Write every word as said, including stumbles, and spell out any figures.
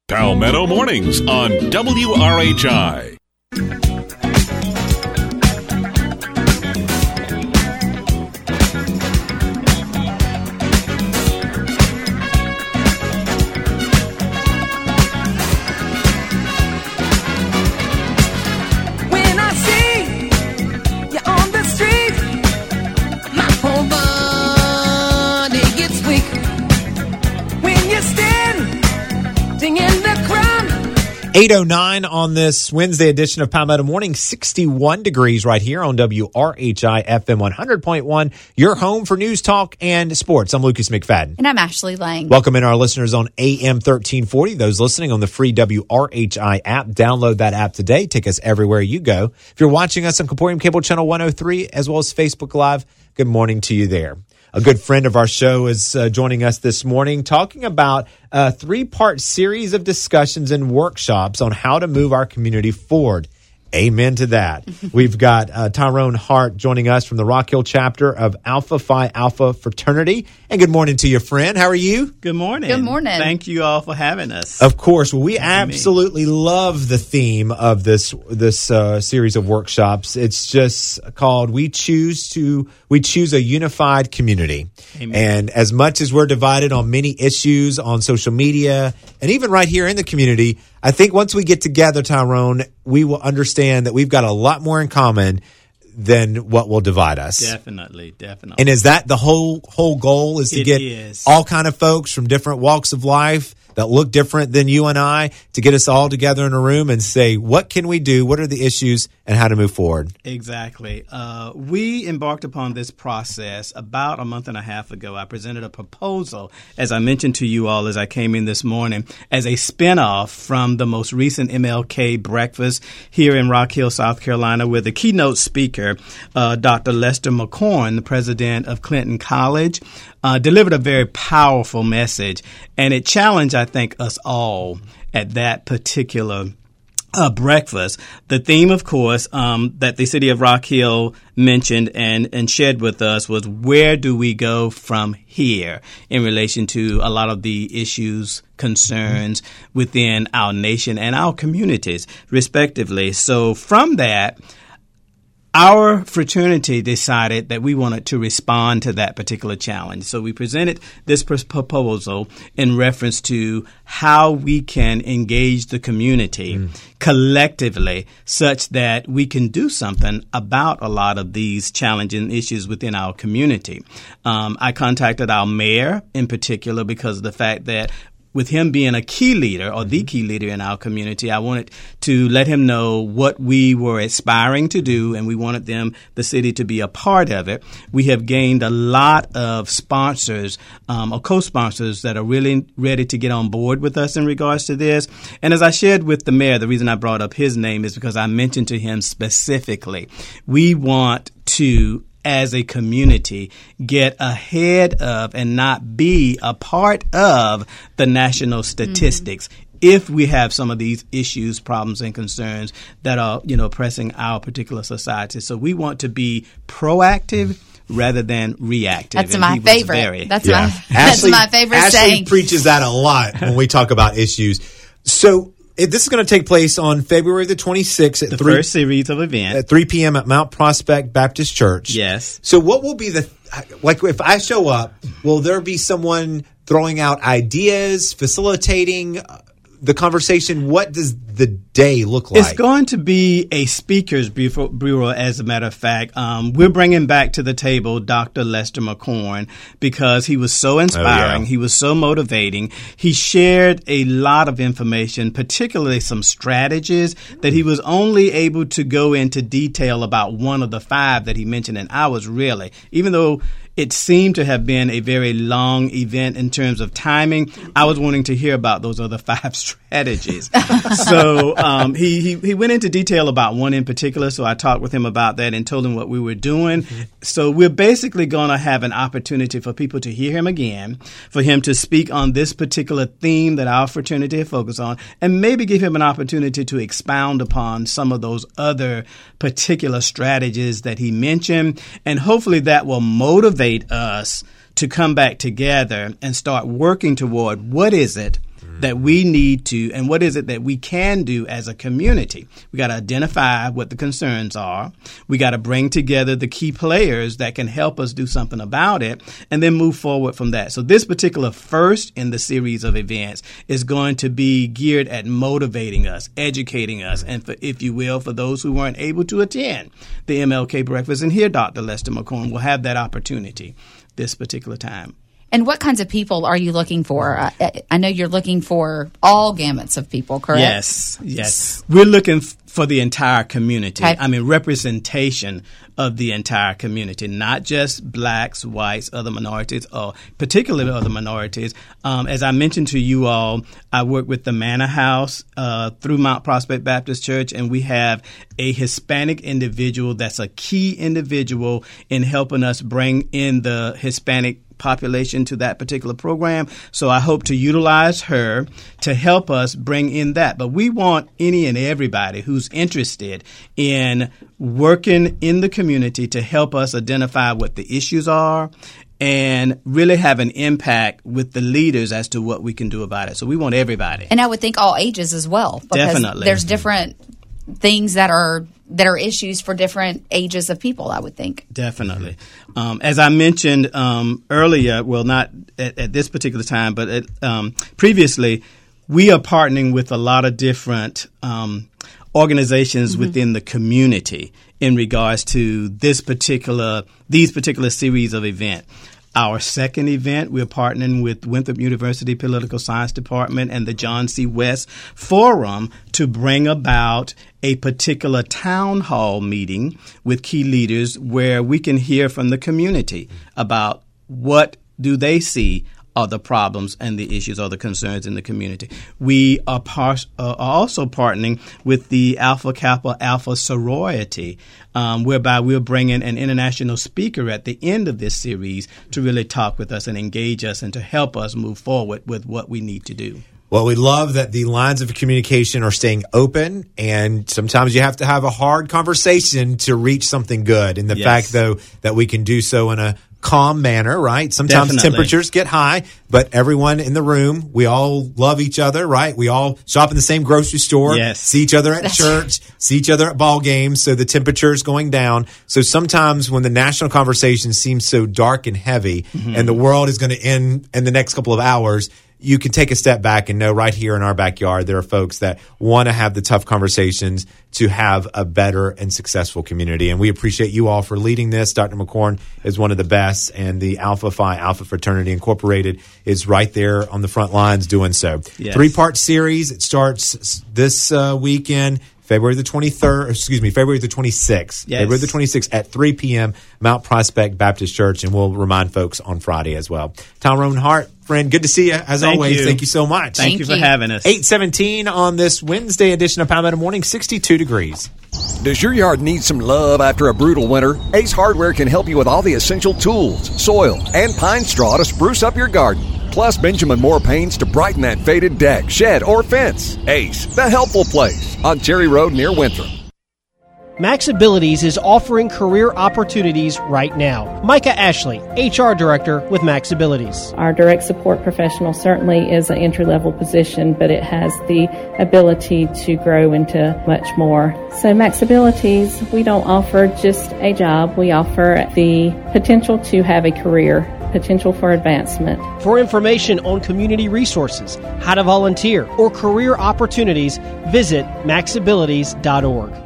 Palmetto Mornings on W R H I. eight oh nine on this Wednesday edition of Palmetto Morning, sixty-one degrees right here on W R H I F M one hundred point one, your home for news, talk, and sports. I'm Lucas McFadden. And I'm Ashley Lang. Welcome in our listeners on A M thirteen forty. Those listening on the free W R H I app, download that app today. Take us everywhere you go. If you're watching us on Comporium Cable Channel one oh three, as well as Facebook Live, good morning to you there. A good friend of our show is uh, joining us this morning, talking about a three-part series of discussions and workshops on how to move our community forward. Amen to that. We've got uh, Tyrone Hart joining us from the Rock Hill chapter of Alpha Phi Alpha Fraternity. And good morning to you, friend. How are you? Good morning. Good morning. Thank you all for having us. Of course. Well, we absolutely love the theme of this this uh, series of workshops. It's just called "We Choose to We Choose a Unified Community." Amen. And as much as we're divided on many issues on social media and even right here in the community, I think once we get together, Tyrone, we will understand that we've got a lot more in common than what will divide us. Definitely, definitely. And is that the whole whole goal, is to It get is. all kind of folks from different walks of life that look different than you and I, to get us all together in a room and say, what can we do? What are the issues and how to move forward? Exactly. Uh, we embarked upon this process about a month and a half ago. I presented a proposal, as I mentioned to you all as I came in this morning, as a spinoff from the most recent M L K breakfast here in Rock Hill, South Carolina, where the keynote speaker, uh, Doctor Lester McCorn, the president of Clinton College, uh, delivered a very powerful message, and it challenged, I think, us all at that particular Uh, breakfast. The theme, of course, um, that the city of Rock Hill mentioned and, and shared with us was, where do we go from here in relation to a lot of the issues, concerns within our nation and our communities, respectively. So from that, our fraternity decided that we wanted to respond to that particular challenge. So we presented this proposal in reference to how we can engage the community mm. collectively, such that we can do something about a lot of these challenging issues within our community. Um, I contacted our mayor in particular because of the fact that with him being a key leader, or the key leader in our community, I wanted to let him know what we were aspiring to do, and we wanted them, the city, to be a part of it. We have gained a lot of sponsors, um, or co-sponsors, that are really ready to get on board with us in regards to this. And as I shared with the mayor, the reason I brought up his name is because I mentioned to him specifically, we want to, as a community, get ahead of and not be a part of the national statistics. Mm-hmm. If we have some of these issues, problems, and concerns that are, you know, pressing our particular society. So we want to be proactive rather than reactive. That's my favorite. Very, that's yeah. my that's Ashley, my favorite Ashley saying. preaches that a lot when we talk about issues. So It, this is going to take place on February the twenty-sixth at the three, first series of events at three p.m. at Mount Prospect Baptist Church. Yes. So what will be the, like if I show up, will there be someone throwing out ideas, facilitating the conversation? What does the day look like? It's going to be a speakers bureau, as a matter of fact. Um, we're bringing back to the table Doctor Lester McCorn because he was so inspiring. Oh, yeah. He was so motivating. He shared a lot of information, particularly some strategies that he was only able to go into detail about one of the five that he mentioned. And I was really, even though it seemed to have been a very long event in terms of timing, I was wanting to hear about those other five strategies. So um, he, he he went into detail about one in particular, so I talked with him about that and told him what we were doing. Mm-hmm. So we're basically going to have an opportunity for people to hear him again, for him to speak on this particular theme that our fraternity focuses on, and maybe give him an opportunity to expound upon some of those other particular strategies that he mentioned, and hopefully that will motivate us to come back together and start working toward what is it that we need to, and what is it that we can do as a community? We got to identify what the concerns are. We got to bring together the key players that can help us do something about it, and then move forward from that. So this particular first in the series of events is going to be geared at motivating us, educating us, and for, if you will, for those who weren't able to attend the M L K breakfast and hear Doctor Lester McCorn, will have that opportunity this particular time. And what kinds of people are you looking for? I, I know you're looking for all gamuts of people, correct? Yes, yes. We're looking f- for the entire community. Okay. I mean, representation of the entire community, not just blacks, whites, other minorities, or particularly other minorities. Um, as I mentioned to you all, I work with the Manor House uh, through Mount Prospect Baptist Church, and we have a Hispanic individual that's a key individual in helping us bring in the Hispanic population to that particular program. So I hope to utilize her to help us bring in that. But we want any and everybody who's interested in working in the community to help us identify what the issues are and really have an impact with the leaders as to what we can do about it. So we want everybody. And I would think all ages as well. Because Definitely. There's different things that are that are issues for different ages of people, I would think. Definitely. Um, as I mentioned um, earlier, well, not at, at this particular time, but at, um, previously, we are partnering with a lot of different um, organizations mm-hmm. within the community in regards to this particular, these particular series of events. Our second event, we're partnering with Winthrop University Political Science Department and the John C. West Forum to bring about a particular town hall meeting with key leaders where we can hear from the community about what do they see are the problems and the issues or the concerns in the community. We are, par- uh, are also partnering with the Alpha Kappa Alpha sorority, um, whereby we'll bring in an international speaker at the end of this series to really talk with us and engage us and to help us move forward with what we need to do. Well, we love that the lines of communication are staying open, and sometimes you have to have a hard conversation to reach something good. And the Yes. fact, though, that we can do so in a calm manner, right? Sometimes Definitely. temperatures get high, but everyone in the room, we all love each other, right? We all shop in the same grocery store, Yes. see each other at church, see each other at ball games, so the temperature is going down. So sometimes when the national conversation seems so dark and heavy mm-hmm. and the world is going to end in the next couple of hours, you can take a step back and know right here in our backyard, there are folks that want to have the tough conversations to have a better and successful community. And we appreciate you all for leading this. Doctor McCorn is one of the best, and the Alpha Phi Alpha Fraternity Incorporated is right there on the front lines doing so. Yes. Three-part series. It starts this uh, weekend. February the twenty-third, excuse me, February the twenty-sixth. Yes. February the twenty-sixth at three p.m., Mount Prospect Baptist Church, and we'll remind folks on Friday as well. Tom Roman Hart, friend, good to see you as Thank always. you. Thank you so much. Thank, Thank you for you. having us. eight seventeen on this Wednesday edition of Palmetto Morning, sixty-two degrees. Does your yard need some love after a brutal winter? Ace Hardware can help you with all the essential tools, soil, and pine straw to spruce up your garden. Plus Benjamin Moore paints to brighten that faded deck, shed, or fence. Ace, the helpful place on Cherry Road near Winthrop. Max Abilities is offering career opportunities right now. Micah Ashley, H R Director with Max Abilities. Our direct support professional certainly is an entry-level position, but it has the ability to grow into much more. So Max Abilities, we don't offer just a job. We offer the potential to have a career, potential for advancement. For information on community resources, how to volunteer, or career opportunities, visit max abilities dot org.